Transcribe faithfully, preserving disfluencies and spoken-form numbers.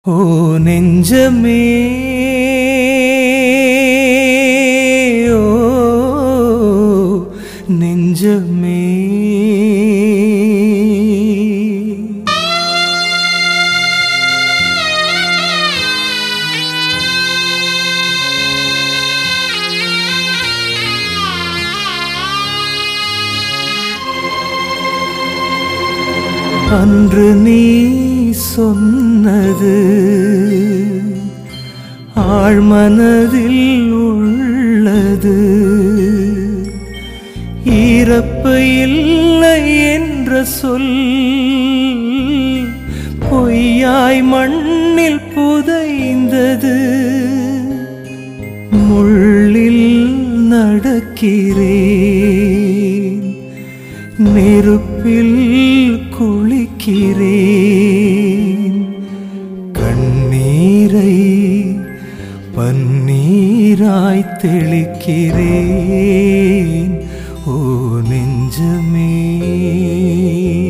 ஓ நெஞ்சமே ஓ நெஞ்சமே அன்று நீ சொன்னது ஆழ்மனதில் உள்ளது. ஈரப்பு இல்லை என்ற சொல் பொய்யாய் மண்ணில் புதைந்தது. முள்ளில் நடக்கிறேன், நெருப்பில் குளிக்கிறேன், கண்ணீரை பன்னீராய் தெளிக்கிறேன். ஓ நெஞ்சமே